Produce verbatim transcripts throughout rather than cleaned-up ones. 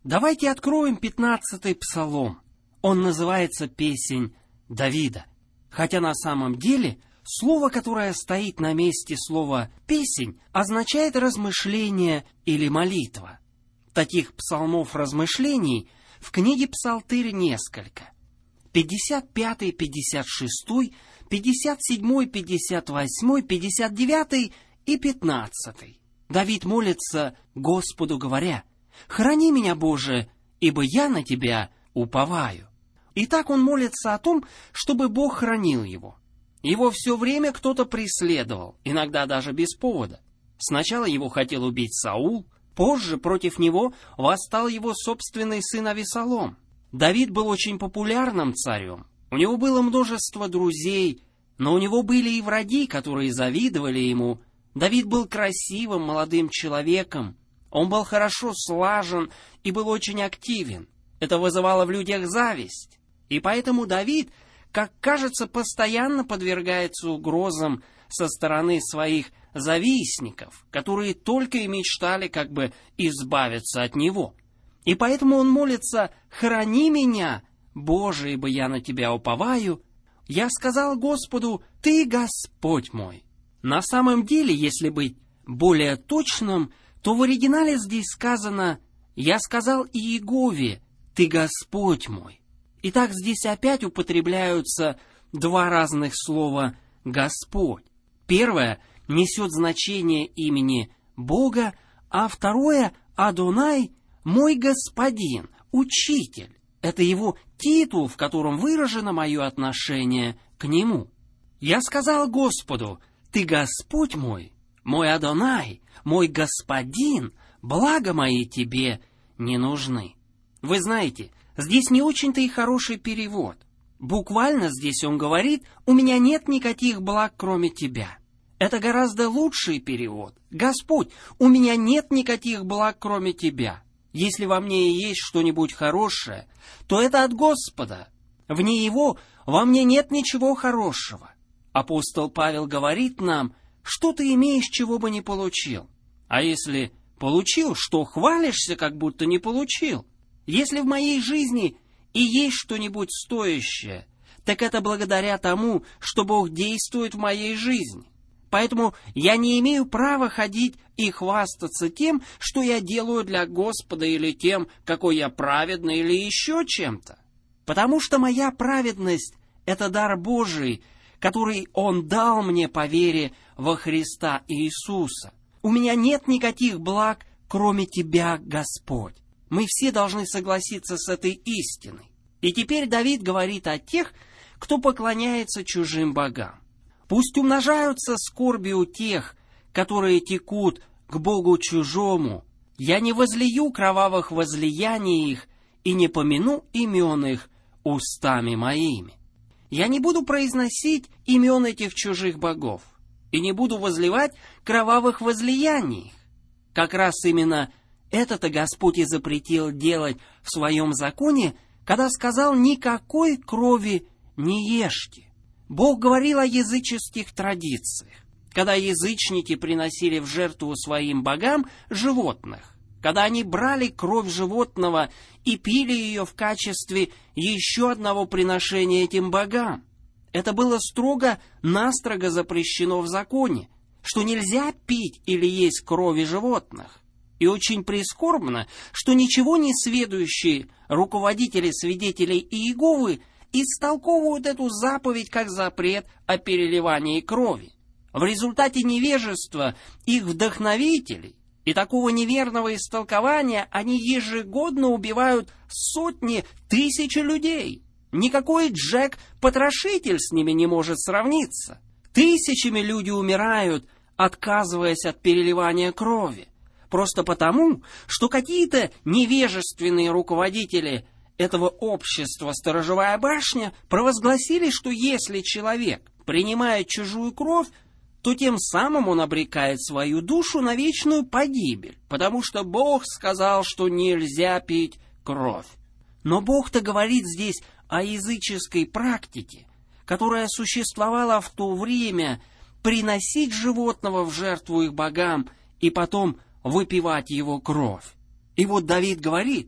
Давайте откроем пятнадцатый псалом. Он называется «Песнь Давида». Хотя на самом деле слово, которое стоит на месте слова «песнь», означает размышление или молитва. Таких псалмов размышлений в книге Псалтырь несколько. пятьдесят пятый, пятьдесят шестой, пятьдесят седьмой, пятьдесят восьмой, пятьдесят девятый и пятнадцатый. Давид молится Господу, говоря: «Храни меня, Боже, ибо я на Тебя уповаю». Итак, он молится о том, чтобы Бог хранил его. Его все время кто-то преследовал, иногда даже без повода. Сначала его хотел убить Саул, позже против него восстал его собственный сын Авесолом. Давид был очень популярным царем, у него было множество друзей, но у него были и враги, которые завидовали ему. Давид был красивым молодым человеком, он был хорошо слажен и был очень активен. Это вызывало в людях зависть. И поэтому Давид, как кажется, постоянно подвергается угрозам со стороны своих завистников, которые только и мечтали как бы избавиться от него. И поэтому он молится: «Храни меня, Боже, ибо я на Тебя уповаю. Я сказал Господу: Ты Господь мой». На самом деле, если быть более точным, то в оригинале здесь сказано: «Я сказал Иегове: Ты Господь мой». Итак, здесь опять употребляются два разных слова «Господь». Первое несет значение имени Бога, а второе — Адонай, мой господин, учитель. Это его титул, в котором выражено мое отношение к нему. Я сказал Господу: Ты Господь мой, мой Адонай, мой господин, блага мои тебе не нужны. Вы знаете, здесь не очень-то и хороший перевод. Буквально здесь он говорит: «У меня нет никаких благ, кроме тебя». Это гораздо лучший перевод. «Господь, у меня нет никаких благ, кроме тебя». Если во мне и есть что-нибудь хорошее, то это от Господа. Вне Его во мне нет ничего хорошего. Апостол Павел говорит нам: что ты имеешь, чего бы не получил? А если получил, что хвалишься, как будто не получил? Если в моей жизни и есть что-нибудь стоящее, так это благодаря тому, что Бог действует в моей жизни. Поэтому я не имею права ходить и хвастаться тем, что я делаю для Господа, или тем, какой я праведный, или еще чем-то. Потому что моя праведность — это дар Божий, который Он дал мне по вере во Христа Иисуса. У меня нет никаких благ, кроме Тебя, Господь. Мы все должны согласиться с этой истиной. И теперь Давид говорит о тех, кто поклоняется чужим богам. Пусть умножаются скорби у тех, которые текут к Богу чужому. Я не возлию кровавых возлияний их и не помяну имен их устами моими. Я не буду произносить имен этих чужих богов и не буду возливать кровавых возлияний их. Как раз именно это-то Господь и запретил делать в своем законе, когда сказал: «Никакой крови не ешьте». Бог говорил о языческих традициях, когда язычники приносили в жертву своим богам животных, когда они брали кровь животного и пили ее в качестве еще одного приношения этим богам. Это было строго-настрого запрещено в законе, что нельзя пить или есть крови животных. И очень прискорбно, что ничего не сведущие руководители свидетелей Иеговы истолковывают эту заповедь как запрет о переливании крови. В результате невежества их вдохновителей и такого неверного истолкования они ежегодно убивают сотни, тысячи людей. Никакой Джек-потрошитель с ними не может сравниться. Тысячами люди умирают, отказываясь от переливания крови, просто потому, что какие-то невежественные руководители этого общества «Сторожевая башня» провозгласили, что если человек принимает чужую кровь, то тем самым он обрекает свою душу на вечную погибель, потому что Бог сказал, что нельзя пить кровь. Но Бог-то говорит здесь о языческой практике, которая существовала в то время, приносить животного в жертву их богам и потом выпивать его кровь. И вот Давид говорит: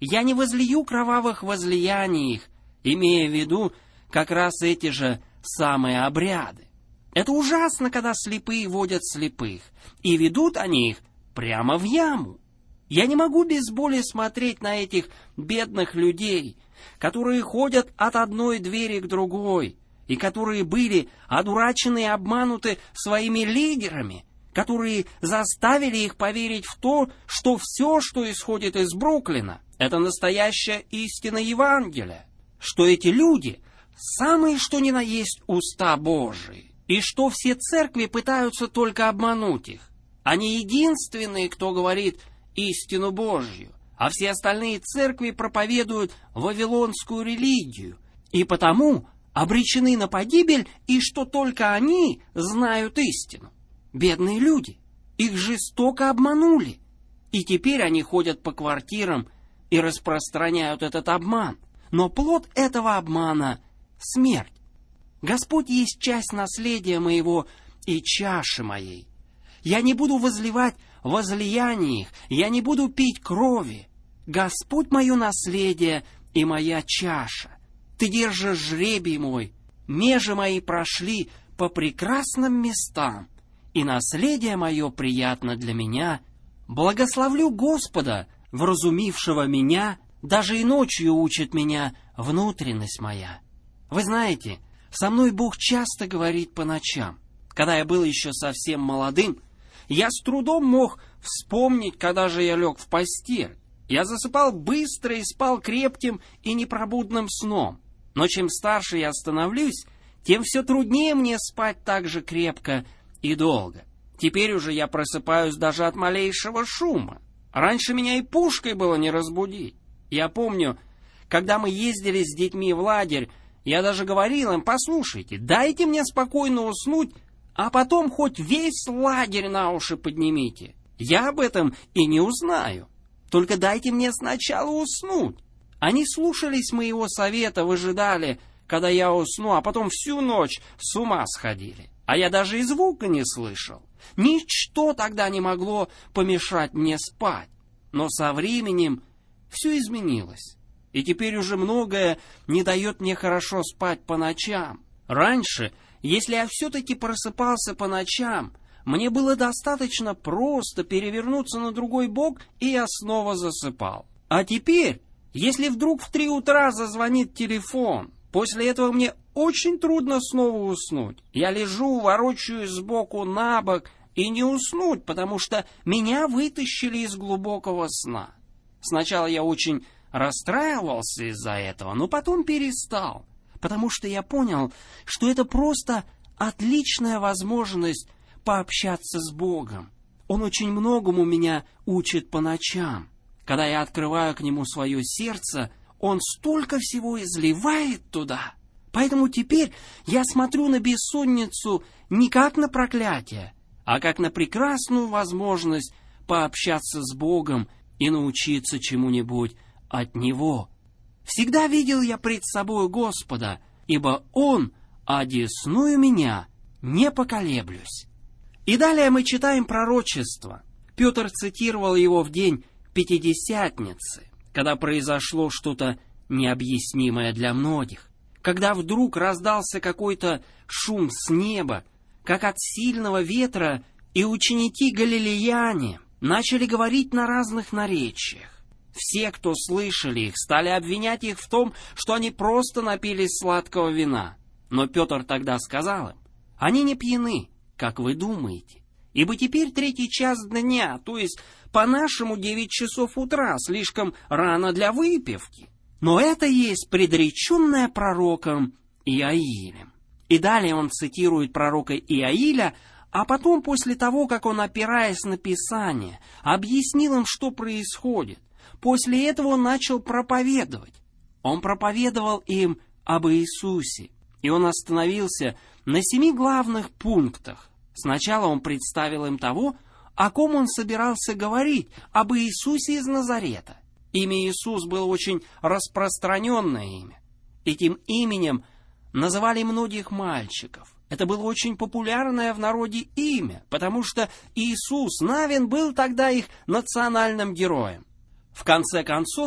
Я не возлию кровавых возлияний их, имея в виду как раз эти же самые обряды. Это ужасно, когда слепые водят слепых, и ведут они их прямо в яму. Я не могу без боли смотреть на этих бедных людей, которые ходят от одной двери к другой, и которые были одурачены и обмануты своими лидерами, которые заставили их поверить в то, что все, что исходит из Бруклина, это настоящая истина Евангелия, что эти люди самые что ни на есть уста Божии, и что все церкви пытаются только обмануть их. Они единственные, кто говорит истину Божью, а все остальные церкви проповедуют вавилонскую религию, и потому обречены на погибель, и что только они знают истину. Бедные люди, их жестоко обманули, и теперь они ходят по квартирам и распространяют этот обман. Но плод этого обмана — смерть. Господь есть часть наследия моего и чаши моей. Я не буду возливать возлияний их, я не буду пить крови. Господь мое наследие и моя чаша. Ты держишь жребий мой, межи мои прошли по прекрасным местам, и наследие мое приятно для меня. Благословлю Господа, вразумившего меня, даже и ночью учит меня внутренность моя. Вы знаете, со мной Бог часто говорит по ночам. Когда я был еще совсем молодым, я с трудом мог вспомнить, когда же я лег в постель. Я засыпал быстро и спал крепким и непробудным сном. Но чем старше я становлюсь, тем все труднее мне спать так же крепко и долго. Теперь уже я просыпаюсь даже от малейшего шума. Раньше меня и пушкой было не разбудить. Я помню, когда мы ездили с детьми в лагерь, я даже говорил им: послушайте, дайте мне спокойно уснуть, а потом хоть весь лагерь на уши поднимите. Я об этом и не узнаю. Только дайте мне сначала уснуть. Они слушались моего совета, выжидали, когда я усну, а потом всю ночь с ума сходили. А я даже и звука не слышал. Ничто тогда не могло помешать мне спать. Но со временем все изменилось. И теперь уже многое не дает мне хорошо спать по ночам. Раньше, если я все-таки просыпался по ночам, мне было достаточно просто перевернуться на другой бок, и я снова засыпал. А теперь, если вдруг в три утра зазвонит телефон, после этого мне очень трудно снова уснуть. Я лежу, ворочаюсь сбоку на бок, и не уснуть, потому что меня вытащили из глубокого сна. Сначала я очень расстраивался из-за этого, но потом перестал, потому что я понял, что это просто отличная возможность пообщаться с Богом. Он очень многому меня учит по ночам. Когда я открываю к Нему свое сердце, Он столько всего изливает туда. Поэтому теперь я смотрю на бессонницу не как на проклятие, а как на прекрасную возможность пообщаться с Богом и научиться чему-нибудь от Него. Всегда видел я пред собой Господа, ибо Он одесную меня не поколеблюсь. И далее мы читаем пророчество. Петр цитировал его в день Пятидесятницы, когда произошло что-то необъяснимое для многих, когда вдруг раздался какой-то шум с неба, как от сильного ветра, и ученики галилеяне начали говорить на разных наречиях. Все, кто слышали их, стали обвинять их в том, что они просто напились сладкого вина. Но Петр тогда сказал им: они не пьяны, как вы думаете, ибо теперь третий час дня, то есть по-нашему девять часов утра, слишком рано для выпивки. Но это есть предреченное пророком Иаилем. И далее он цитирует пророка Иаиля, а потом, после того, как он, опираясь на Писание, объяснил им, что происходит, после этого он начал проповедовать. Он проповедовал им об Иисусе, и он остановился на семи главных пунктах. Сначала он представил им того, о ком он собирался говорить, об Иисусе из Назарета. Имя Иисус было очень распространенное имя. Этим именем называли многих мальчиков. Это было очень популярное в народе имя, потому что Иисус Навин был тогда их национальным героем. В конце концов,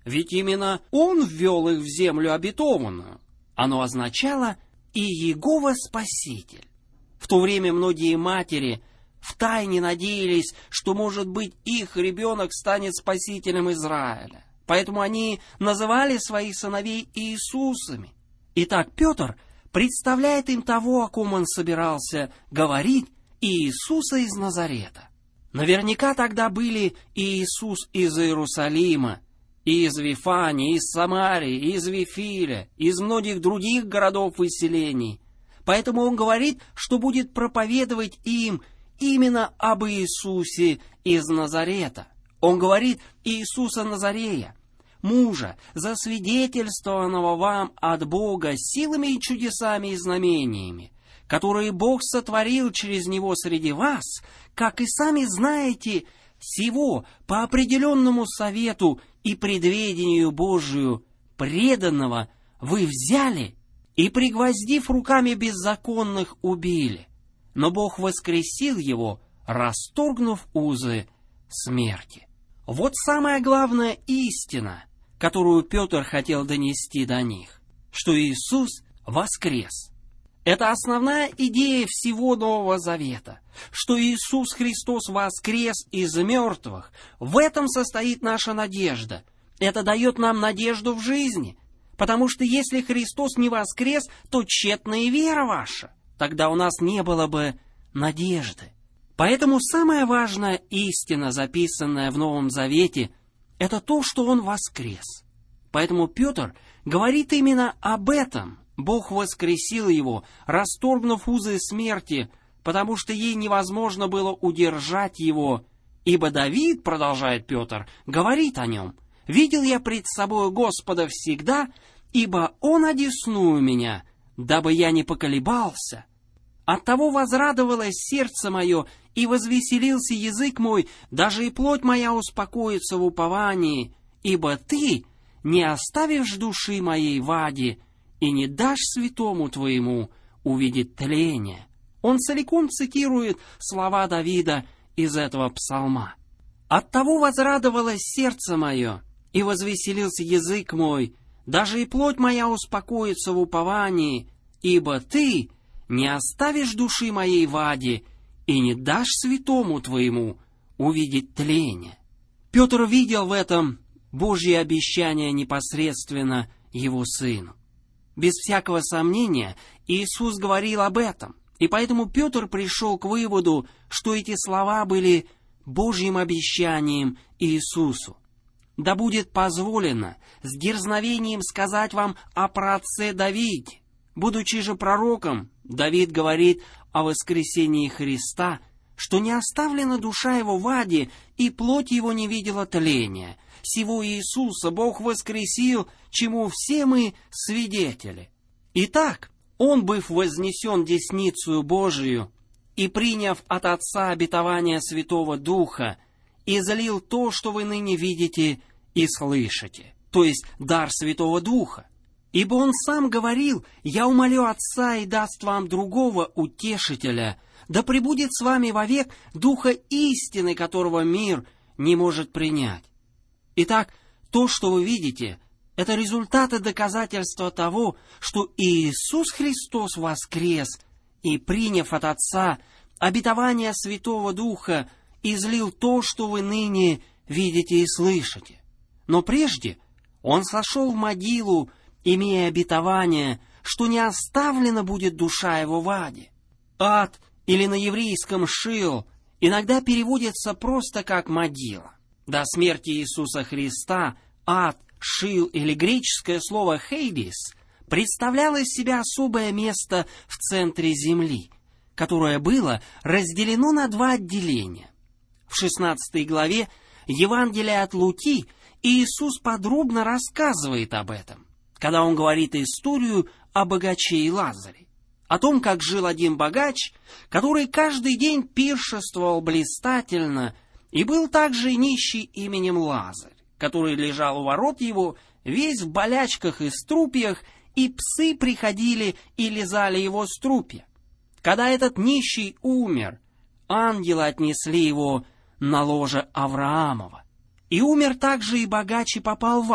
Ведь именно Он ввел их в землю обетованную. Оно означало «И Иегова Спаситель». В то время многие матери втайне надеялись, что, может быть, их ребенок станет спасителем Израиля. Поэтому они называли своих сыновей Иисусами. Итак, Петр представляет им того, о ком он собирался говорить, Иисуса из Назарета. Наверняка тогда были и Иисус из Иерусалима, и из Вифании, из Самарии, из Вифиля, из многих других городов и селений. Поэтому он говорит, что будет проповедовать им именно об Иисусе из Назарета. Он говорит Иисуса Назарея, мужа, засвидетельствованного вам от Бога силами и чудесами и знамениями, которые Бог сотворил через него среди вас, как и сами знаете, сего по определенному совету и предведению Божию преданного вы взяли и, пригвоздив руками беззаконных, убили. Но Бог воскресил его, расторгнув узы смерти. Вот самая главная истина, которую Петр хотел донести до них, что Иисус воскрес. Это основная идея всего Нового Завета, что Иисус Христос воскрес из мертвых. В этом состоит наша надежда. Это дает нам надежду в жизни, потому что если Христос не воскрес, то тщетна и вера ваша. Тогда у нас не было бы надежды. Поэтому самая важная истина, записанная в Новом Завете, это то, что Он воскрес. Поэтому Петр говорит именно об этом. Бог воскресил его, расторгнув узы смерти, потому что ей невозможно было удержать его. Ибо Давид, продолжает Петр, говорит о нем: «Видел я пред собою Господа всегда, ибо Он одесную меня, дабы я не поколебался. Оттого возрадовалось сердце мое, и возвеселился язык мой, даже и плоть моя успокоится в уповании, ибо Ты не оставишь души моей в аде, и не дашь святому Твоему увидеть тление». Он целиком цитирует слова Давида из этого псалма. «Оттого возрадовалось сердце мое, и возвеселился язык мой, даже и плоть моя успокоится в уповании, ибо Ты не оставишь души моей в аде, и не дашь святому Твоему увидеть тление». Петр видел в этом Божье обещание непосредственно Его Сыну. Без всякого сомнения, Иисус говорил об этом, и поэтому Петр пришел к выводу, что эти слова были Божьим обещанием Иисусу. «Да будет позволено с дерзновением сказать вам о праотце Давиде». Будучи же пророком, Давид говорит о воскресении Христа, что не оставлена душа его в аде, и плоть его не видела тления. Сего Иисуса Бог воскресил, чему все мы свидетели. Итак, Он, быв вознесен десницею Божию и приняв от Отца обетование Святого Духа, излил то, что вы ныне видите и слышите, то есть дар Святого Духа. Ибо Он сам говорил: «Я умолю Отца и даст вам другого утешителя, да пребудет с вами вовек Духа истины, которого мир не может принять». Итак, то, что вы видите, это результаты доказательства того, что Иисус Христос воскрес и, приняв от Отца обетование Святого Духа, излил то, что вы ныне видите и слышите. Но прежде Он сошел в могилу, имея обетование, что не оставлена будет душа его в аде. Ад, или на еврейском Шиол, иногда переводится просто как могила. До смерти Иисуса Христа ад, Шиол или греческое слово «хейдис» представляло из себя особое место в центре земли, которое было разделено на два отделения. В шестнадцатой главе Евангелия от Луки Иисус подробно рассказывает об этом, когда Он говорит историю о богаче и Лазаре, о том, как жил один богач, который каждый день пиршествовал блистательно, и был также нищий именем Лазарь, который лежал у ворот его, весь в болячках и струпьях, и псы приходили и лизали его струпья. Когда этот нищий умер, ангелы отнесли его на ложе Авраамова. И умер также и богач и попал в ад.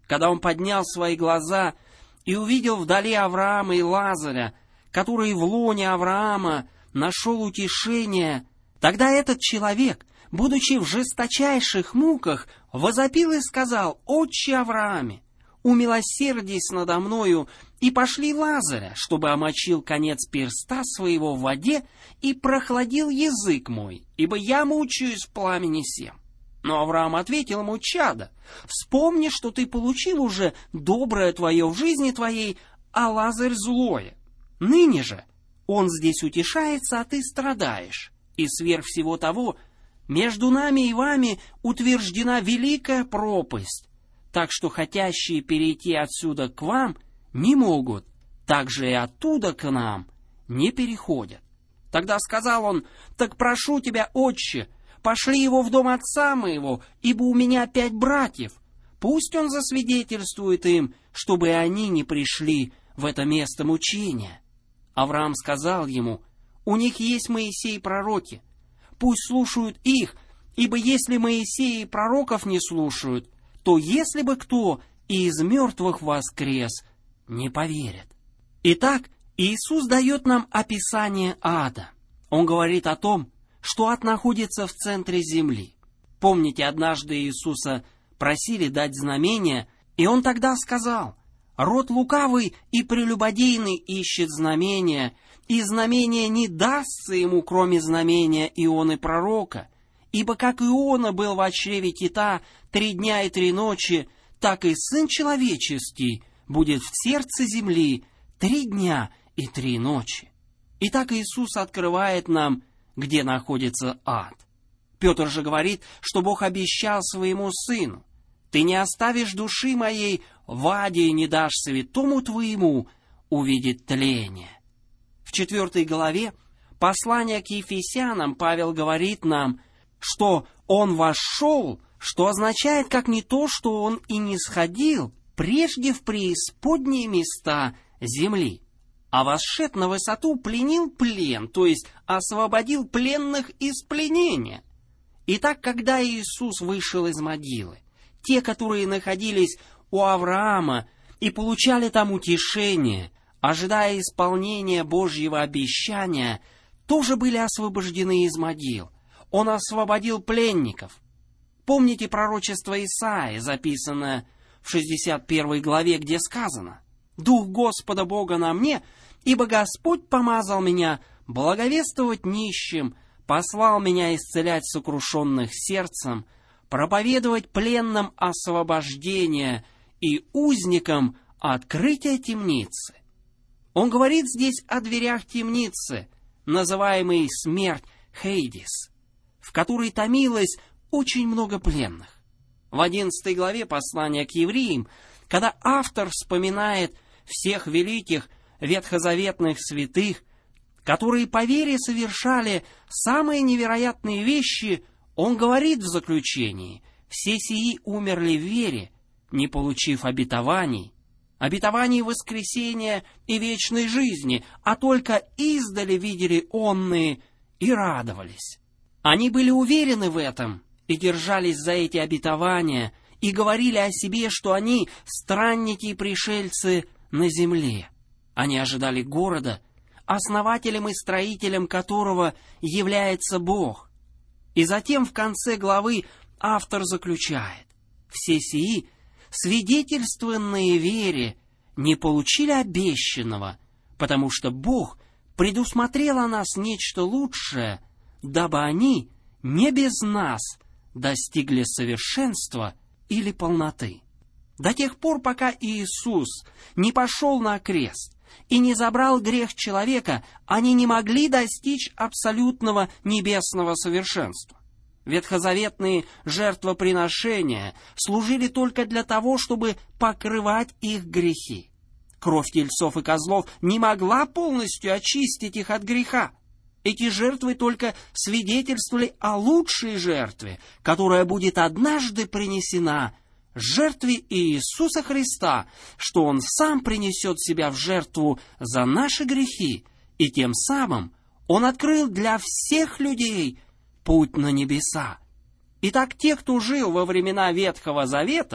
когда он поднял свои глаза и увидел вдали Авраама и Лазаря, который в лоне Авраама нашел утешение, тогда этот человек, будучи в жесточайших муках, возопил и сказал: «Отче Аврааме, умилосердись надо мною, и пошли Лазаря, чтобы омочил конец перста своего в воде и прохладил язык мой, ибо я мучаюсь в пламени сем». Но Авраам ответил ему: «Чадо, вспомни, что ты получил уже доброе твое в жизни твоей, а Лазарь злое. Ныне же он здесь утешается, а ты страдаешь. И сверх всего того, между нами и вами утверждена великая пропасть, так что хотящие перейти отсюда к вам не могут, так же и оттуда к нам не переходят». Тогда сказал он: «Так прошу тебя, отче, пошли его в дом отца моего, ибо у меня пять братьев. Пусть он засвидетельствует им, чтобы и они не пришли в это место мучения». Авраам сказал ему: «У них есть Моисей и пророки. Пусть слушают их, ибо если Моисея и пророков не слушают, то если бы кто и из мертвых воскрес, не поверят». Итак, Иисус дает нам описание ада. Он говорит о том, что ад находится в центре земли. Помните, однажды Иисуса просили дать знамение, и Он тогда сказал: «Род лукавый и прелюбодейный ищет знамения, и знамение не дастся ему, кроме знамения Ионы пророка. Ибо как Иона был в чреве кита три дня и три ночи, так и Сын Человеческий будет в сердце земли три дня и три ночи». Итак, Иисус открывает нам, где находится ад. Петр же говорит, что Бог обещал своему Сыну: «Ты не оставишь души моей в аде и не дашь святому твоему увидеть тление». В четвертой главе послания к Ефесянам Павел говорит нам, что он вошел, что означает как не то, что он и не сходил прежде в преисподние места земли, а восшед на высоту пленил плен, то есть освободил пленных из пленения. Итак, когда Иисус вышел из могилы, те, которые находились у Авраама и получали там утешение, ожидая исполнения Божьего обещания, тоже были освобождены из могил. Он освободил пленников. Помните пророчество Исаии, записанное в шестьдесят первой главе, где сказано: «Дух Господа Бога на мне, ибо Господь помазал меня благовествовать нищим, послал меня исцелять сокрушенных сердцем, проповедовать пленным освобождение и узникам открытие темницы». Он говорит здесь о дверях темницы, называемой смерть Хейдис, в которой томилось очень много пленных. В одиннадцатой главе послания к евреям, когда автор вспоминает всех великих ветхозаветных святых, которые по вере совершали самые невероятные вещи, он говорит в заключении: «Все сии умерли в вере, не получив обетований, обетований воскресения и вечной жизни, а только издали видели онные и радовались». Они были уверены в этом и держались за эти обетования, и говорили о себе, что они странники и пришельцы на земле. Они ожидали города, основателем и строителем которого является Бог. И затем в конце главы автор заключает: «Все сии, свидетельствованные вере, не получили обещанного, потому что Бог предусмотрел о нас нечто лучшее, дабы они не без нас достигли совершенства или полноты». До тех пор, пока Иисус не пошел на крест и не забрал грех человека, они не могли достичь абсолютного небесного совершенства. Ветхозаветные жертвоприношения служили только для того, чтобы покрывать их грехи. Кровь тельцов и козлов не могла полностью очистить их от греха. Эти жертвы только свидетельствовали о лучшей жертве, которая будет однажды принесена, жертве Иисуса Христа, что Он сам принесет себя в жертву за наши грехи, и тем самым Он открыл для всех людей путь на небеса. Итак, те, кто жил во времена Ветхого Завета,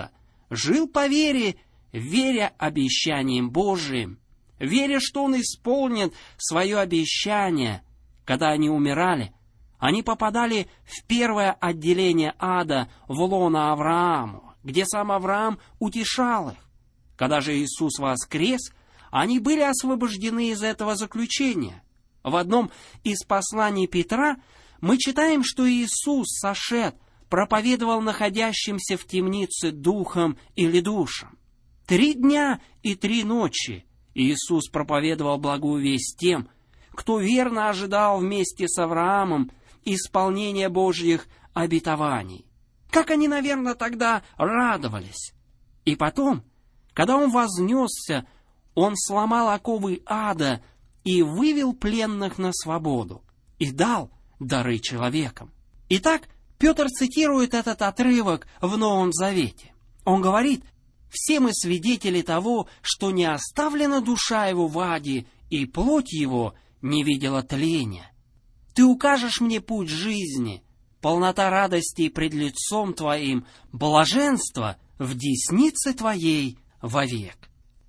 жил по вере, веря обещаниям Божиим, веря, что он исполнит свое обещание. Когда они умирали, они попадали в первое отделение ада, в лоно Аврааму, где сам Авраам утешал их. Когда же Иисус воскрес, они были освобождены из этого заключения. В одном из посланий Петра мы читаем, что Иисус сошед, проповедовал находящимся в темнице духом или душам. Три дня и три ночи Иисус проповедовал благую весть тем, кто верно ожидал вместе с Авраамом исполнения Божьих обетований. Как они, наверное, тогда радовались. И потом, когда Он вознесся, Он сломал оковы ада и вывел пленных на свободу, и дал дары человекам. Итак, Петр цитирует этот отрывок в Новом Завете. Он говорит: «Все мы свидетели того, что не оставлена душа его в аде, и плоть его не видела тления. Ты укажешь мне путь жизни, полнота радости пред лицом Твоим, блаженство в деснице Твоей вовек».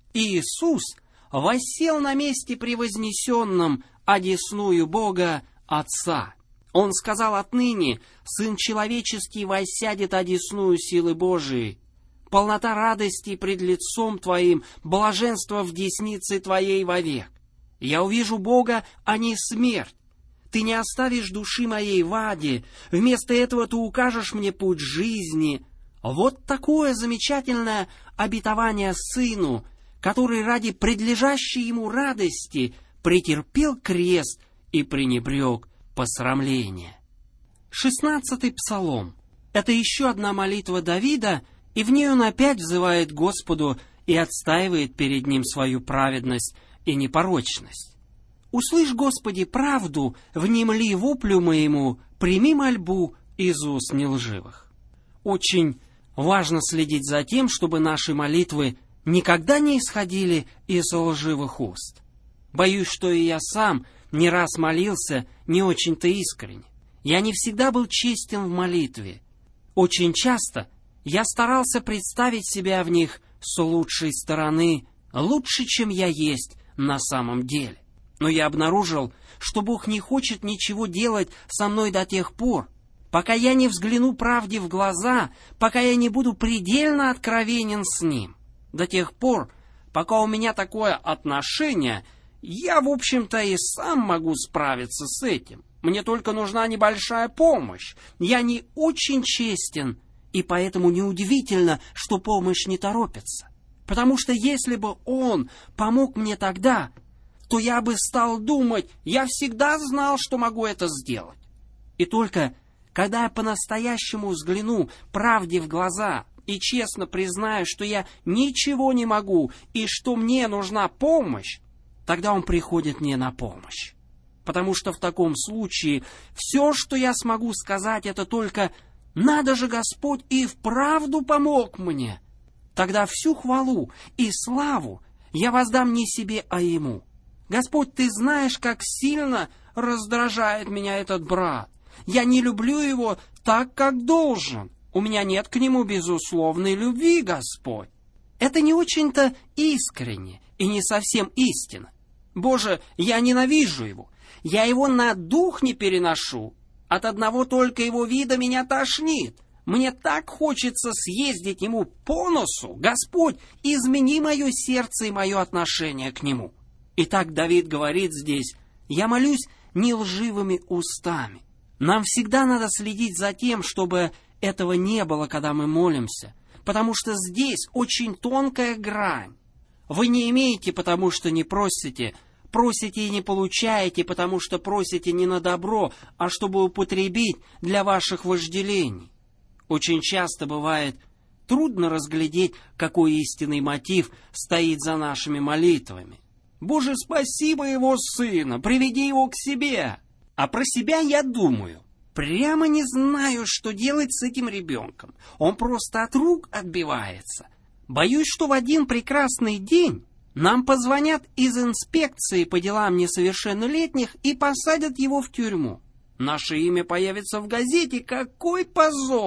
Иисус воссел на месте превознесенном одесную Бога Отца. Он сказал: «Отныне Сын Человеческий воссядет одесную силы Божией. Полнота радости пред лицом Твоим, блаженство в деснице Твоей вовек. Я увижу Бога, а не смерть. Ты не оставишь души моей в аде, вместо этого Ты укажешь мне путь жизни». Вот такое замечательное обетование Сыну, который ради предлежащей ему радости претерпел крест и пренебрег посрамление. Шестнадцатый псалом — это еще одна молитва Давида, и в ней он опять взывает Господу и отстаивает перед Ним свою праведность и непорочность. «Услышь, Господи, правду, внемли воплю моему, прими мольбу из уст нелживых». Очень важно следить за тем, чтобы наши молитвы никогда не исходили из лживых уст. Боюсь, что и я сам не раз молился не очень-то искренне. Я не всегда был честен в молитве. Очень часто я старался представить себя в них с лучшей стороны, лучше, чем я есть на самом деле. Но я обнаружил, что Бог не хочет ничего делать со мной до тех пор, пока я не взгляну правде в глаза, пока я не буду предельно откровенен с Ним. До тех пор, пока у меня такое отношение, я, в общем-то, и сам могу справиться с этим. Мне только нужна небольшая помощь. Я не очень честен, и поэтому неудивительно, что помощь не торопится. Потому что если бы Он помог мне тогда, то я бы стал думать: я всегда знал, что могу это сделать. И только когда я по-настоящему взгляну правде в глаза и честно признаю, что я ничего не могу и что мне нужна помощь, тогда Он приходит мне на помощь. Потому что в таком случае все, что я смогу сказать, это только: «Надо же, Господь и вправду помог мне». Тогда всю хвалу и славу я воздам не себе, а Ему. Господь, Ты знаешь, как сильно раздражает меня этот брат. Я не люблю его так, как должен. У меня нет к нему безусловной любви, Господь. Это не очень-то искренне и не совсем истина. Боже, я ненавижу его. Я его на дух не переношу. От одного только его вида меня тошнит. Мне так хочется съездить ему по носу. Господь, измени мое сердце и мое отношение к нему. Итак, Давид говорит здесь: я молюсь не лживыми устами. Нам всегда надо следить за тем, чтобы этого не было, когда мы молимся, потому что здесь очень тонкая грань. Вы не имеете, потому что не просите, просите и не получаете, потому что просите не на добро, а чтобы употребить для ваших вожделений. Очень часто бывает трудно разглядеть, какой истинный мотив стоит за нашими молитвами. «Боже, спаси моего сына, приведи его к себе». А про себя я думаю: прямо не знаю, что делать с этим ребенком. Он просто от рук отбивается. Боюсь, что в один прекрасный день нам позвонят из инспекции по делам несовершеннолетних и посадят его в тюрьму. Наше имя появится в газете. Какой позор!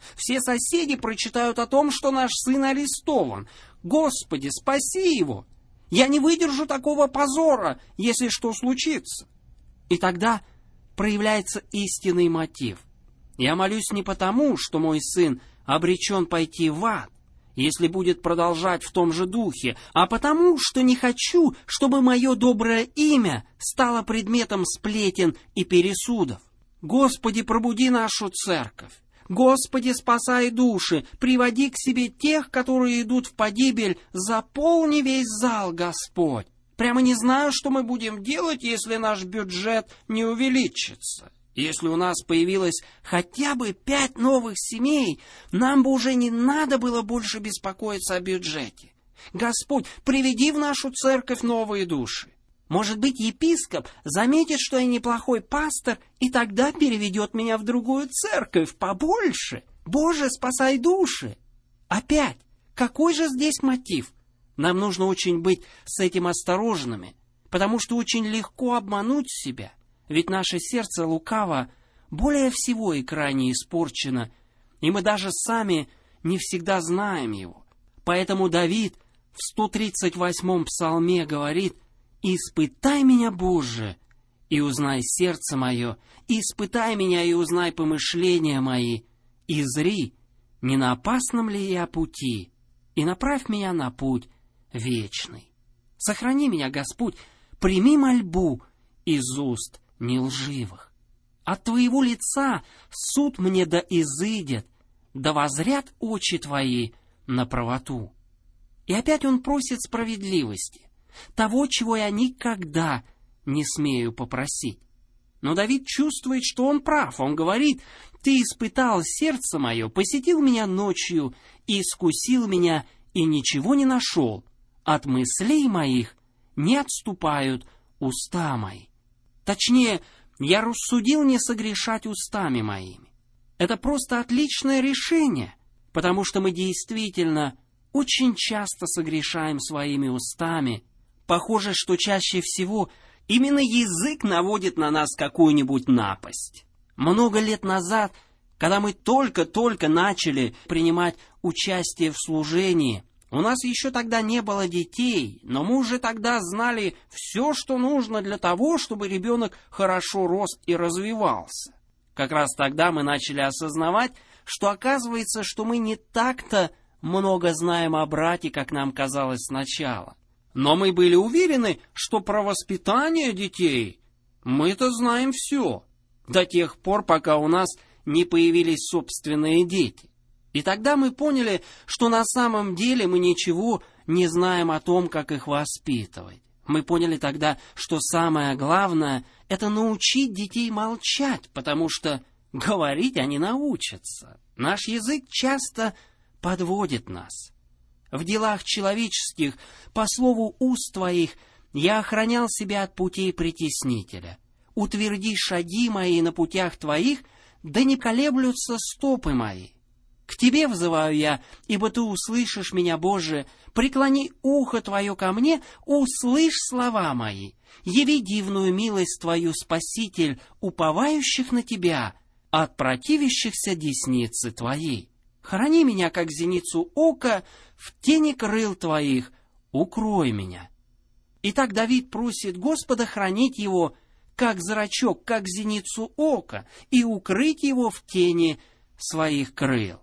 Все соседи прочитают о том, что наш сын арестован. Господи, спаси его! Я не выдержу такого позора, если что случится. И тогда проявляется истинный мотив. Я молюсь не потому, что мой сын обречен пойти в ад, если будет продолжать в том же духе, а потому, что не хочу, чтобы мое доброе имя стало предметом сплетен и пересудов. Господи, пробуди нашу церковь. Господи, спасай души, приводи к себе тех, которые идут в погибель, заполни весь зал, Господь. Прямо не знаю, что мы будем делать, если наш бюджет не увеличится. Если у нас появилось хотя бы пять новых семей, нам бы уже не надо было больше беспокоиться о бюджете. Господь, приведи в нашу церковь новые души. Может быть, епископ заметит, что я неплохой пастор, и тогда переведет меня в другую церковь побольше. Боже, спасай души! Опять, какой же здесь мотив? Нам нужно очень быть с этим осторожными, потому что очень легко обмануть себя. Ведь наше сердце лукаво более всего и крайне испорчено, и мы даже сами не всегда знаем его. Поэтому Давид в сто тридцать восьмом псалме говорит: «Испытай меня, Боже, и узнай сердце мое, испытай меня и узнай помышления мои, и зри, не на опасном ли я пути, и направь меня на путь вечный. Сохрани меня, Господь, прими мольбу из уст нелживых. От Твоего лица суд мне да изыдет, да возрят очи Твои на правоту». И опять он просит справедливости, того, чего я никогда не смею попросить. Но Давид чувствует, что он прав. Он говорит: «Ты испытал сердце мое, посетил меня ночью, и искусил меня, и ничего не нашел. От мыслей моих не отступают уста мои». Точнее, я рассудил не согрешать устами моими. Это просто отличное решение, потому что мы действительно очень часто согрешаем своими устами. Похоже, что чаще всего именно язык наводит на нас какую-нибудь напасть. Много лет назад, когда мы только-только начали принимать участие в служении, у нас еще тогда не было детей, но мы уже тогда знали все, что нужно для того, чтобы ребенок хорошо рос и развивался. Как раз тогда мы начали осознавать, что оказывается, что мы не так-то много знаем о брате, как нам казалось сначала. Но мы были уверены, что про воспитание детей мы-то знаем все, до тех пор, пока у нас не появились собственные дети. И тогда мы поняли, что на самом деле мы ничего не знаем о том, как их воспитывать. Мы поняли тогда, что самое главное — это научить детей молчать, потому что говорить они научатся. Наш язык часто подводит нас. В делах человеческих, по слову уст твоих, я охранял себя от путей притеснителя. Утверди шаги мои на путях твоих, да не колеблются стопы мои. К тебе взываю я, ибо ты услышишь меня, Боже. Преклони ухо твое ко мне, услышь слова мои. Яви дивную милость твою, Спаситель, уповающих на тебя, от противящихся десницы твоей. Храни меня, как зеницу ока, в тени крыл твоих, укрой меня. Итак, Давид просит Господа хранить его, как зрачок, как зеницу ока, и укрыть его в тени своих крыл.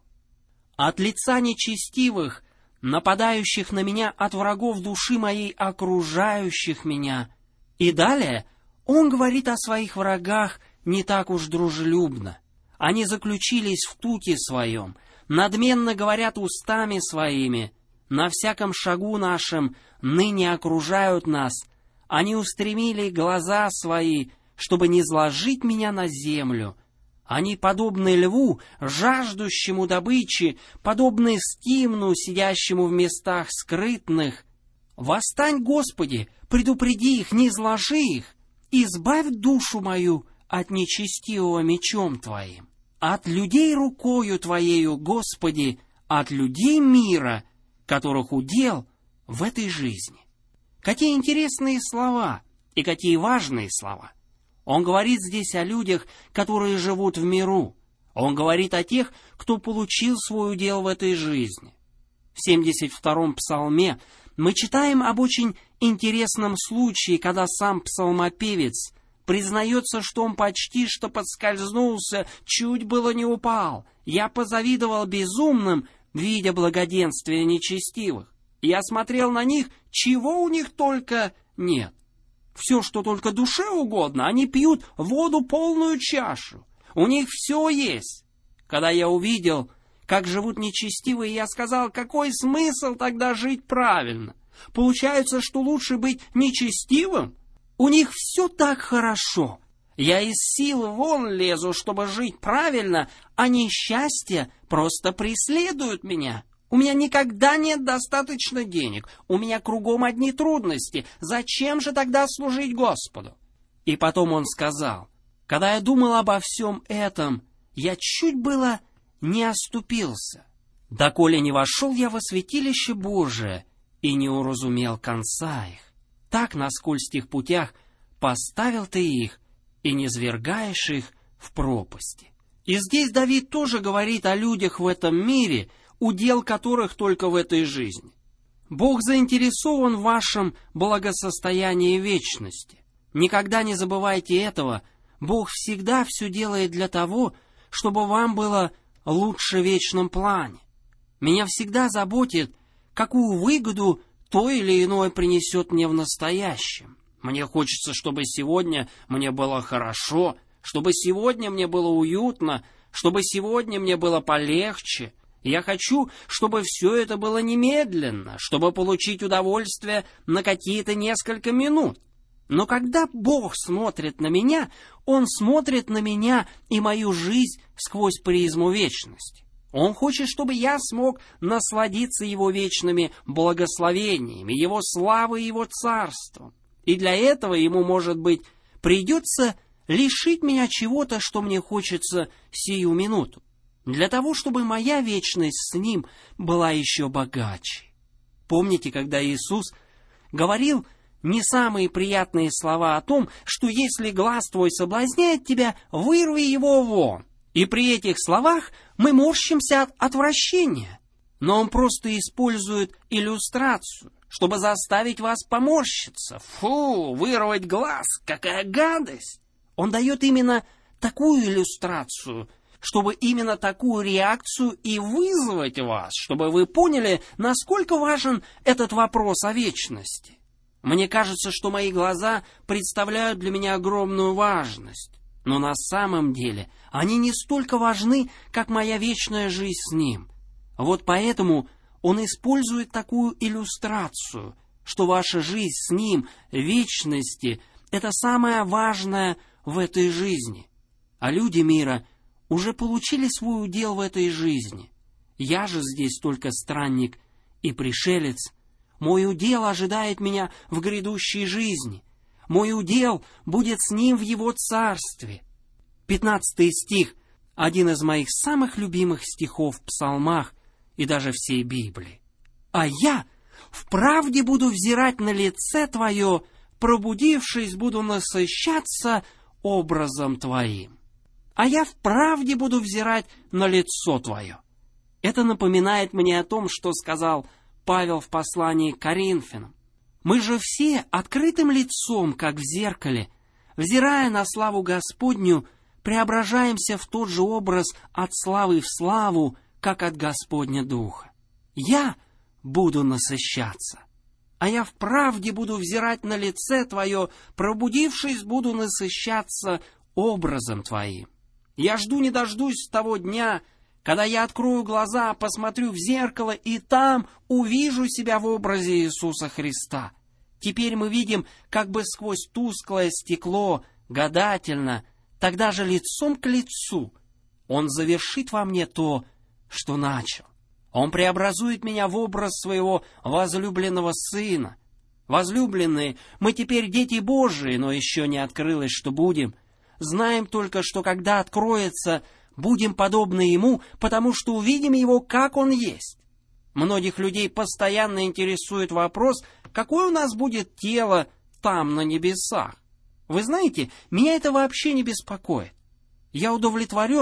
От лица нечестивых, нападающих на меня, от врагов души моей, окружающих меня. И далее он говорит о своих врагах не так уж дружелюбно. Они заключились в туке своем, надменно говорят устами своими, на всяком шагу нашем ныне окружают нас. Они устремили глаза свои, чтобы не зложить меня на землю. Они подобны льву, жаждущему добычи, подобны скимну, сидящему в местах скрытных. Восстань, Господи, предупреди их, не зложи их, избавь душу мою от нечестивого мечом Твоим. От людей рукою Твоею, Господи, от людей мира, которых удел в этой жизни. Какие интересные слова и какие важные слова. Он говорит здесь о людях, которые живут в миру. Он говорит о тех, кто получил свой удел в этой жизни. В семьдесят втором псалме мы читаем об очень интересном случае, когда сам псалмопевец признается, что он почти что подскользнулся, чуть было не упал. «Я позавидовал безумным, видя благоденствие нечестивых. Я смотрел на них, чего у них только нет. Все, что только душе угодно, они пьют воду полную чашу. У них все есть. Когда я увидел, как живут нечестивые, я сказал, какой смысл тогда жить правильно? Получается, что лучше быть нечестивым? У них все так хорошо. Я из сил вон лезу, чтобы жить правильно, а несчастье просто преследует меня. У меня никогда нет достаточно денег, у меня кругом одни трудности. Зачем же тогда служить Господу?» И потом он сказал, когда я думал обо всем этом, я чуть было не оступился, доколе не вошел я во святилище Божие и не уразумел конца их. Так на скользких путях поставил ты их, и не звергаешь их в пропасти. И здесь Давид тоже говорит о людях в этом мире, удел которых только в этой жизни. Бог заинтересован в вашем благосостоянии вечности. Никогда не забывайте этого. Бог всегда все делает для того, чтобы вам было лучше в вечном плане. Меня всегда заботит, какую выгоду то или иное принесет мне в настоящем. Мне хочется, чтобы сегодня мне было хорошо, чтобы сегодня мне было уютно, чтобы сегодня мне было полегче. Я хочу, чтобы все это было немедленно, чтобы получить удовольствие на какие-то несколько минут. Но когда Бог смотрит на меня, Он смотрит на меня и мою жизнь сквозь призму вечности. Он хочет, чтобы я смог насладиться Его вечными благословениями, Его славой и Его царством. И для этого Ему, может быть, придется лишить меня чего-то, что мне хочется сию минуту, для того, чтобы моя вечность с Ним была еще богаче. Помните, когда Иисус говорил не самые приятные слова о том, что если глаз твой соблазняет тебя, вырви его вон. И при этих словах мы морщимся от отвращения. Но Он просто использует иллюстрацию, чтобы заставить вас поморщиться. Фу, вырвать глаз, какая гадость! Он дает именно такую иллюстрацию, чтобы именно такую реакцию и вызвать вас, чтобы вы поняли, насколько важен этот вопрос о вечности. Мне кажется, что мои глаза представляют для меня огромную важность, но на самом деле они не столько важны, как моя вечная жизнь с Ним. Вот поэтому Он использует такую иллюстрацию, что ваша жизнь с Ним в вечности — это самое важное в этой жизни. А люди мира уже получили свой удел в этой жизни. Я же здесь только странник и пришелец. Мой удел ожидает меня в грядущей жизни. Мой удел будет с Ним в Его царстве. Пятнадцатый стих — один из моих самых любимых стихов в псалмах и даже всей Библии. «А я вправде буду взирать на лице Твое, пробудившись, буду насыщаться образом Твоим». А я вправде буду взирать на лицо Твое. Это напоминает мне о том, что сказал Павел в послании к Коринфянам. Мы же все открытым лицом, как в зеркале, взирая на славу Господню, преображаемся в тот же образ от славы в славу, как от Господня Духа. Я буду насыщаться, а я вправде буду взирать на лице Твое, пробудившись, буду насыщаться образом Твоим. Я жду не дождусь того дня, когда я открою глаза, посмотрю в зеркало и там увижу себя в образе Иисуса Христа. Теперь мы видим как бы сквозь тусклое стекло, гадательно, тогда же лицом к лицу. Он завершит во мне то, что начал. Он преобразует меня в образ своего возлюбленного Сына. Возлюбленные, мы теперь дети Божии, но еще не открылось, что будем. Знаем только, что когда откроется, будем подобны Ему, потому что увидим Его, как Он есть. Многих людей постоянно интересует вопрос, какое у нас будет тело там, на небесах. Вы знаете, меня это вообще не беспокоит. Я удовлетворен.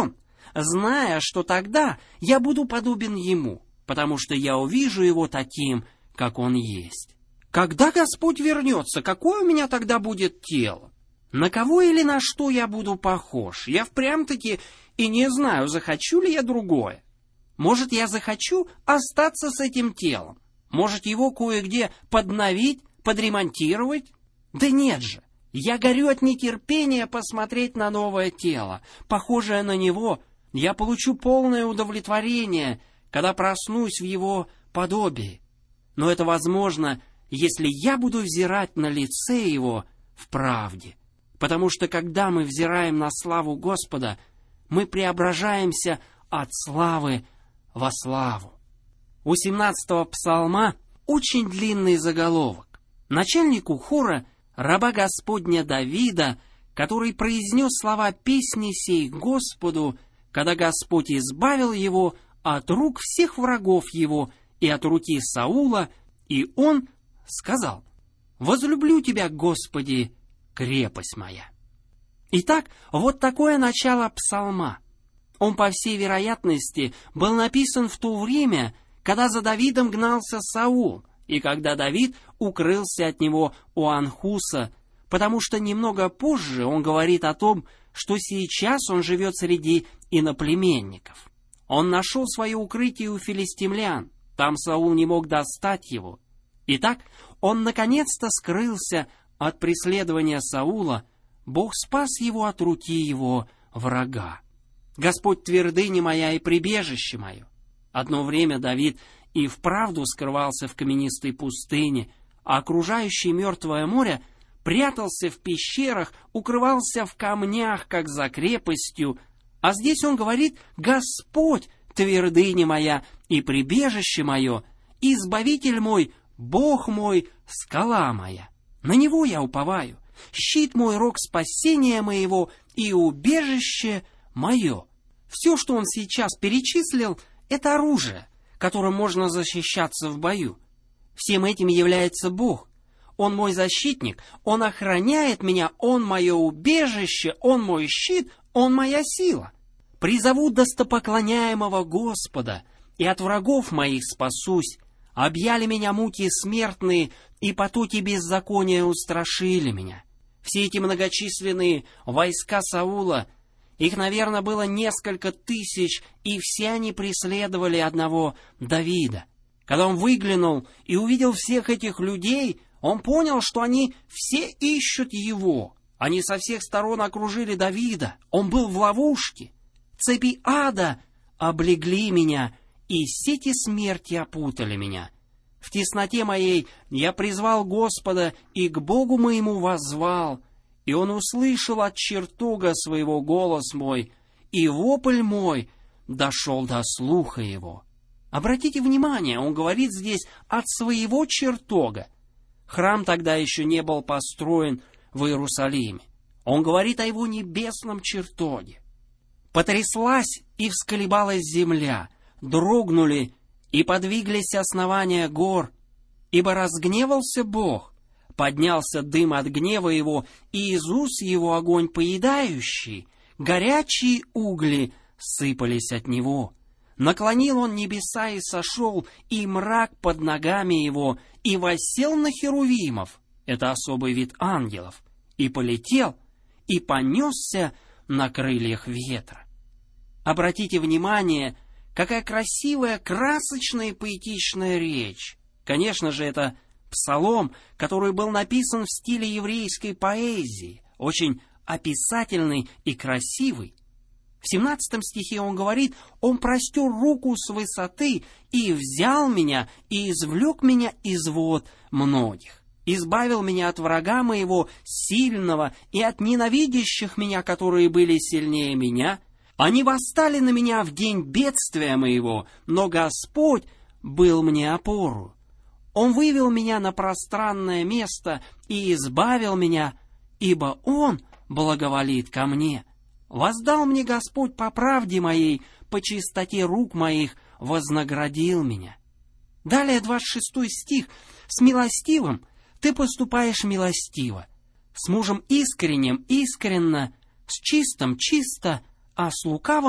зная, что тогда я буду подобен Ему, потому что я увижу Его таким, как Он есть. Когда Господь вернется, какое у меня тогда будет тело? На кого или на что я буду похож? Я впрямь-таки и не знаю, захочу ли я другое. Может, я захочу остаться с этим телом? Может, его кое-где подновить, подремонтировать? Да нет же! Я горю от нетерпения посмотреть на новое тело. Похожее на него, я получу полное удовлетворение, когда проснусь в его подобии. Но это возможно, если я буду взирать на лице его в правде. Потому что, когда мы взираем на славу Господа, мы преображаемся от славы во славу. У семнадцатого псалма очень длинный заголовок. Начальнику хора, раба Господня Давида, который произнес слова песни сей Господу, когда Господь избавил его от рук всех врагов его и от руки Саула, и он сказал: «Возлюблю тебя, Господи, крепость моя». Итак, вот такое начало псалма. Он, по всей вероятности, был написан в то время, когда за Давидом гнался Саул, и когда Давид укрылся от него у Анхуса, потому что немного позже он говорит о том, что сейчас он живет среди иноплеменников. Он нашел свое укрытие у филистимлян, там Саул не мог достать его. Итак, он наконец-то скрылся от преследования Саула, Бог спас его от руки его врага. Господь твердыня моя и прибежище мое. Одно время Давид и вправду скрывался в каменистой пустыне, а окружающее мертвое море прятался в пещерах, укрывался в камнях, как за крепостью. А здесь он говорит: «Господь, твердыня моя и прибежище мое, избавитель мой, Бог мой, скала моя. На Него я уповаю, щит мой, рог спасения моего и убежище мое». Все, что он сейчас перечислил, это оружие, которым можно защищаться в бою. Всем этим является Бог. Он мой защитник, Он охраняет меня, Он мое убежище, Он мой щит, Он моя сила. Призову достопоклоняемого Господа, и от врагов моих спасусь. Объяли меня муки смертные, и потоки беззакония устрашили меня. Все эти многочисленные войска Саула, их, наверное, было несколько тысяч, и все они преследовали одного Давида. Когда он выглянул и увидел всех этих людей, он понял, что они все ищут его. Они со всех сторон окружили Давида. Он был в ловушке. Цепи ада облегли меня, и сети смерти опутали меня. В тесноте моей я призвал Господа и к Богу моему воззвал, и Он услышал от чертога своего голос мой, и вопль мой дошел до слуха его. Обратите внимание, он говорит здесь от своего чертога. Храм тогда еще не был построен в Иерусалиме. Он говорит о его небесном чертоге. Потряслась и всколебалась земля, дрогнули и подвиглись основания гор, ибо разгневался Бог, поднялся дым от гнева его, и из уст его огонь поедающий, горячие угли сыпались от него. Наклонил он небеса и сошел, и мрак под ногами его, и воссел на херувимов, это особый вид ангелов, и полетел, и понесся на крыльях ветра. Обратите внимание, какая красивая, красочная и поэтичная речь. Конечно же, это псалом, который был написан в стиле еврейской поэзии, очень описательный и красивый. В семнадцатом стихе он говорит: «Он простер руку с высоты и взял меня, и извлек меня из вод многих, избавил меня от врага моего сильного и от ненавидящих меня, которые были сильнее меня. Они восстали на меня в день бедствия моего, но Господь был мне опору. Он вывел меня на пространное место и избавил меня, ибо Он благоволит ко мне. Воздал мне Господь по правде моей, по чистоте рук моих вознаградил меня». Далее двадцать шестой стих. «С милостивым ты поступаешь милостиво, с мужем искренним искренно, с чистым чисто, а с лукавым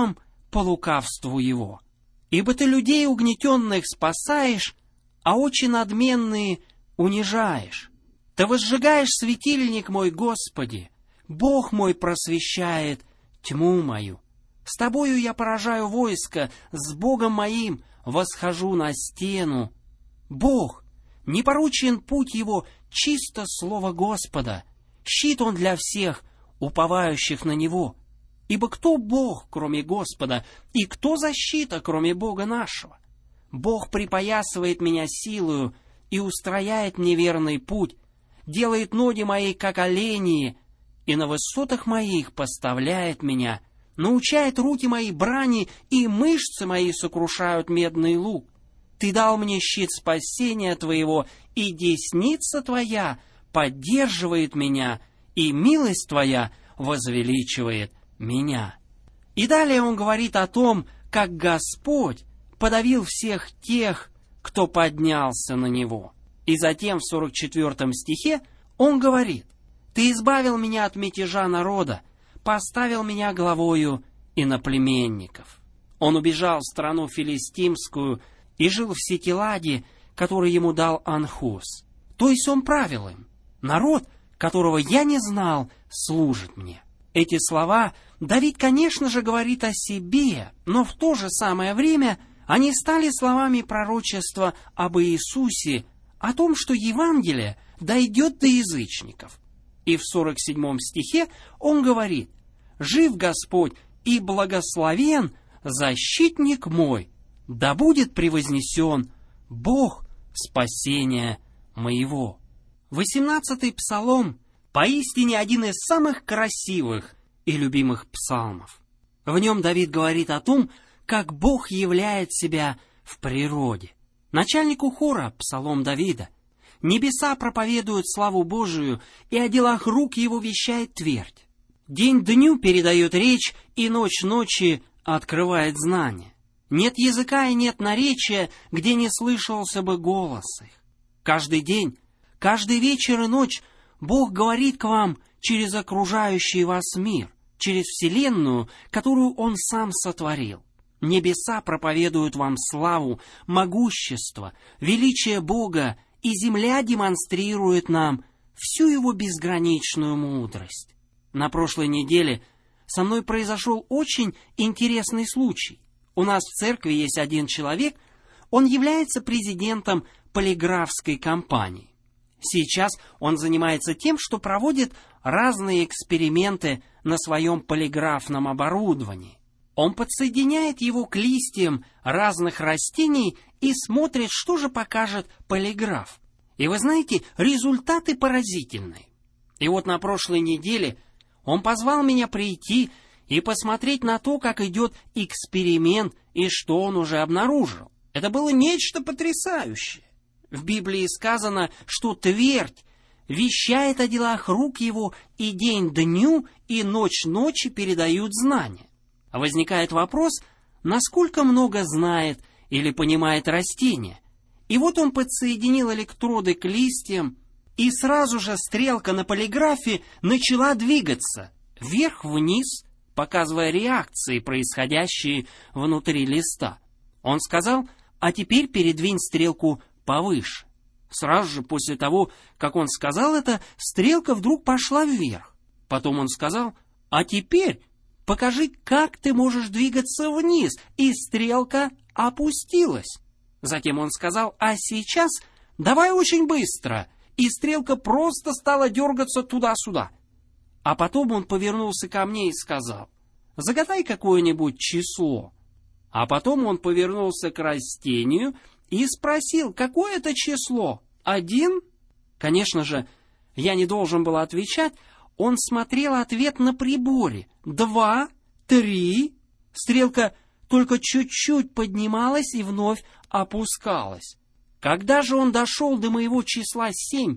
по лукавству его. Ибо ты людей угнетенных спасаешь, а очи надменные унижаешь. Ты возжигаешь светильник мой, Господи, Бог мой просвещает тьму мою. С тобою я поражаю войско, с Богом моим восхожу на стену. Бог, непорочен путь его, чисто слово Господа, щит он для всех, уповающих на него. Ибо кто Бог, кроме Господа, и кто защита, кроме Бога нашего? Бог припоясывает меня силою и устрояет мне верный путь, делает ноги мои, как оленьи, и на высотах моих поставляет меня, научает руки мои брани, и мышцы мои сокрушают медный лук. Ты дал мне щит спасения твоего, и десница твоя поддерживает меня, и милость твоя возвеличивает меня. И далее он говорит о том, как Господь подавил всех тех, кто поднялся на него. И затем в сорок четвёртом стихе он говорит: «Ты избавил меня от мятежа народа, поставил меня главою иноплеменников». Он убежал в страну филистимскую и жил в Сикеладе, который ему дал Анхус. То есть он правил им. Народ, которого я не знал, служит мне. Эти слова Давид, конечно же, говорит о себе, но в то же самое время они стали словами пророчества об Иисусе, о том, что Евангелие дойдет до язычников. И в сорок седьмом стихе он говорит: «Жив Господь и благословен защитник мой, да будет превознесен Бог спасения моего». восемнадцатый псалом поистине один из самых красивых и любимых псалмов. В нем Давид говорит о том, как Бог являет себя в природе. Начальнику хора, псалом Давида: «Небеса проповедуют славу Божию, и о делах рук его вещает твердь. День дню передает речь, и ночь ночи открывает знание. Нет языка и нет наречия, где не слышался бы голос их. Каждый день, каждый вечер и ночь Бог говорит к вам через окружающий вас мир, через вселенную, которую Он сам сотворил. Небеса проповедуют вам славу, могущество, величие Бога, и земля демонстрирует нам всю Его безграничную мудрость». На прошлой неделе со мной произошел очень интересный случай. У нас в церкви есть один человек, он является президентом полиграфской компании. Сейчас он занимается тем, что проводит разные эксперименты на своем полиграфном оборудовании. Он подсоединяет его к листьям разных растений и смотрит, что же покажет полиграф. И вы знаете, результаты поразительные. И вот на прошлой неделе он позвал меня прийти и посмотреть на то, как идет эксперимент и что он уже обнаружил. Это было нечто потрясающее. В Библии сказано, что твердь вещает о делах рук его, и день дню, и ночь ночи передают знания. Возникает вопрос, насколько много знает или понимает растение. И вот он подсоединил электроды к листьям, и сразу же стрелка на полиграфе начала двигаться вверх-вниз, показывая реакции, происходящие внутри листа. Он сказал: «А теперь передвинь стрелку повыше». Сразу же после того, как он сказал это, стрелка вдруг пошла вверх. Потом он сказал: «А теперь покажи, как ты можешь двигаться вниз», и стрелка опустилась. Затем он сказал: «А сейчас давай очень быстро», и стрелка просто стала дергаться туда-сюда. А потом он повернулся ко мне и сказал: «Загадай какое-нибудь число». А потом он повернулся к растению и спросил: «Какое это число? Один?» Конечно же, я не должен был отвечать. Он смотрел ответ на приборе. Два, три. Стрелка только чуть-чуть поднималась и вновь опускалась. Когда же он дошел до моего числа семь,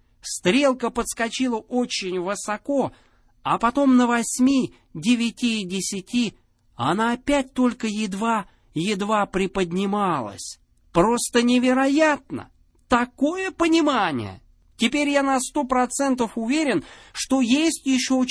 стрелка подскочила очень высоко, а потом на восьми, девяти и десяти она опять только едва-едва приподнималась. Просто невероятно! Такое понимание! Теперь я на сто процентов уверен, что есть еще очень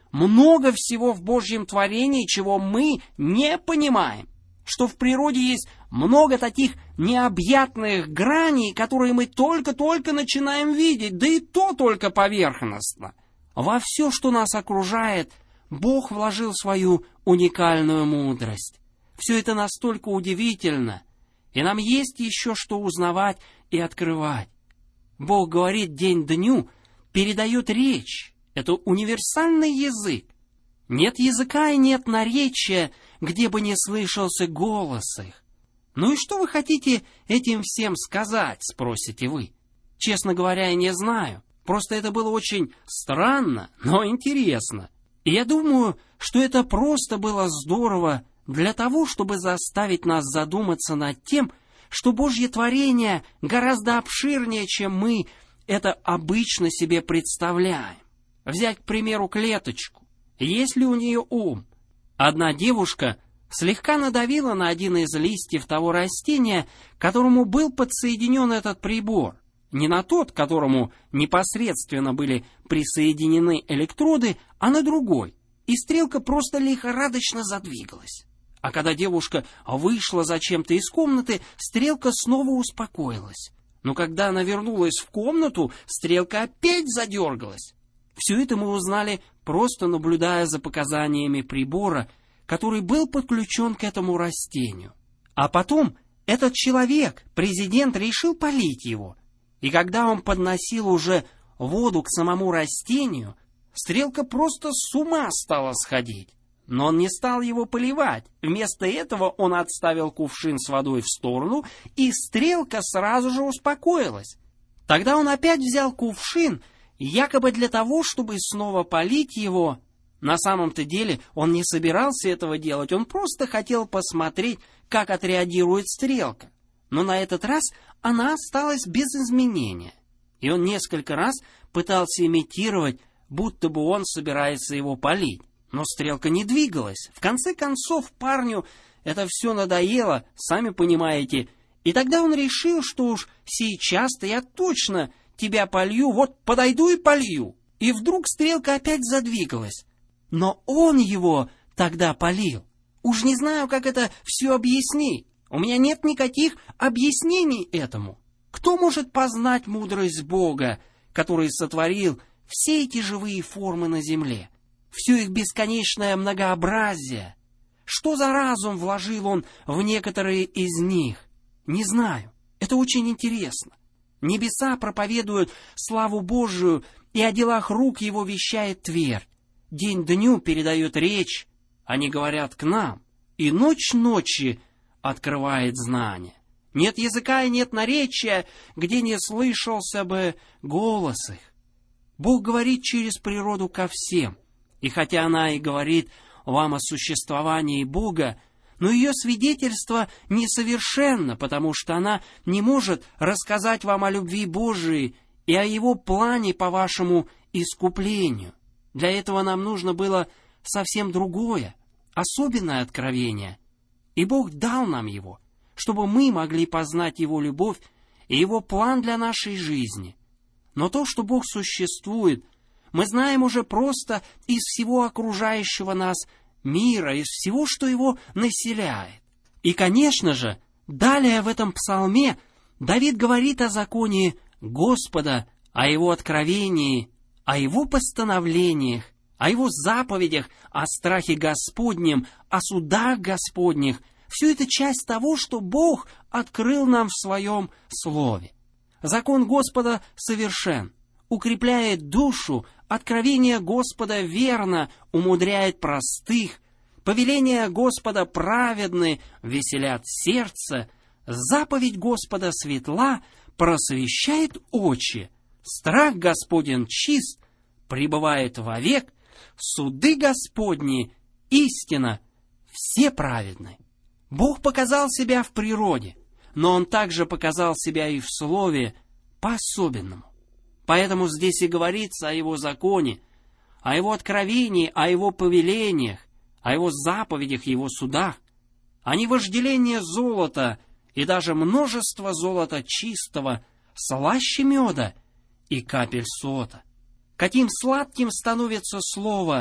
много всего в Божьем творении, чего мы не понимаем, что в природе есть много таких необъятных граней, которые мы только-только начинаем видеть, да и то только поверхностно. Во все, что нас окружает, Бог вложил свою уникальную мудрость. Все это настолько удивительно, и нам есть еще что узнавать и открывать. Бог говорит день дню, передает речь. Это универсальный язык. Нет языка и нет наречия, где бы не слышался голос их. Ну и что вы хотите этим всем сказать, спросите вы? Честно говоря, я не знаю. Просто это было очень странно, но интересно. И я думаю, что это просто было здорово для того, чтобы заставить нас задуматься над тем, что Божье творение гораздо обширнее, чем мы это обычно себе представляем. Взять, к примеру, клеточку. Есть ли у нее ум? Одна девушка слегка надавила на один из листьев того растения, к которому был подсоединен этот прибор. Не на тот, к которому непосредственно были присоединены электроды, а на другой. И стрелка просто лихорадочно задвигалась. А когда девушка вышла зачем-то из комнаты, стрелка снова успокоилась. Но когда она вернулась в комнату, стрелка опять задергалась. Все это мы узнали, просто наблюдая за показаниями прибора, который был подключен к этому растению. А потом этот человек, президент, решил полить его. И когда он подносил уже воду к самому растению, стрелка просто с ума стала сходить. Но он не стал его поливать. Вместо этого он отставил кувшин с водой в сторону, и стрелка сразу же успокоилась. Тогда он опять взял кувшин, якобы для того, чтобы снова полить его. На самом-то деле он не собирался этого делать, он просто хотел посмотреть, как отреагирует стрелка. Но на этот раз она осталась без изменения. И он несколько раз пытался имитировать, будто бы он собирается его полить. Но стрелка не двигалась. В конце концов, парню это все надоело, сами понимаете. И тогда он решил, что уж сейчас-то я точно тебя полью, вот подойду и полью. И вдруг стрелка опять задвигалась. Но он его тогда полил. Уж не знаю, как это все объяснить. У меня нет никаких объяснений этому. Кто может познать мудрость Бога, который сотворил все эти живые формы на земле? Все их бесконечное многообразие. Что за разум вложил он в некоторые из них? Не знаю. Это очень интересно. Небеса проповедуют славу Божию, и о делах рук его вещает твердь. День дню передает речь, они говорят к нам, и ночь ночи открывает знание. Нет языка и нет наречия, где не слышался бы голос их. Бог говорит через природу ко всем. И хотя она и говорит вам о существовании Бога, но ее свидетельство несовершенно, потому что она не может рассказать вам о любви Божией и о Его плане по вашему искуплению. Для этого нам нужно было совсем другое, особенное откровение. И Бог дал нам его, чтобы мы могли познать Его любовь и Его план для нашей жизни. Но то, что Бог существует, мы знаем уже просто из всего окружающего нас мира, из всего, что его населяет. И, конечно же, далее в этом псалме Давид говорит о законе Господа, о Его откровении, о Его постановлениях, о Его заповедях, о страхе Господнем, о судах Господних. Все это часть того, что Бог открыл нам в Своем Слове. Закон Господа совершен, укрепляет душу, откровение Господа верно, умудряет простых, повеления Господа праведны, веселят сердце, заповедь Господа светла, просвещает очи, страх Господень чист, пребывает вовек, суды Господни, истина, все праведны. Бог показал себя в природе, но Он также показал себя и в Слове по-особенному. Поэтому здесь и говорится о Его законе, о Его откровении, о Его повелениях, о Его заповедях, Его судах, а не вожделение золота и даже множество золота чистого, слаще меда и капель сота. Каким сладким становится слово,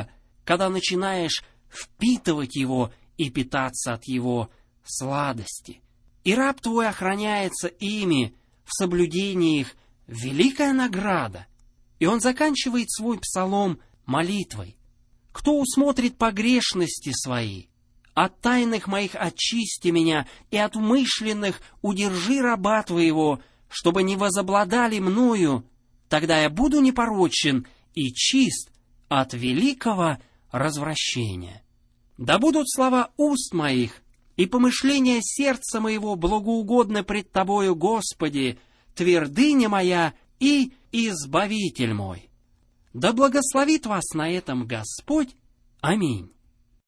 когда начинаешь впитывать его и питаться от его сладости. И раб твой охраняется ими, в соблюдении их великая награда. И он заканчивает свой псалом молитвой. Кто усмотрит погрешности свои? От тайных моих очисти меня, и от умышленных удержи раба твоего, чтобы не возобладали мною. Тогда я буду непорочен и чист от великого развращения. Да будут слова уст моих и помышления сердца моего благоугодны пред Тобою, Господи, твердыня моя и Избавитель мой. Да благословит вас на этом Господь. Аминь.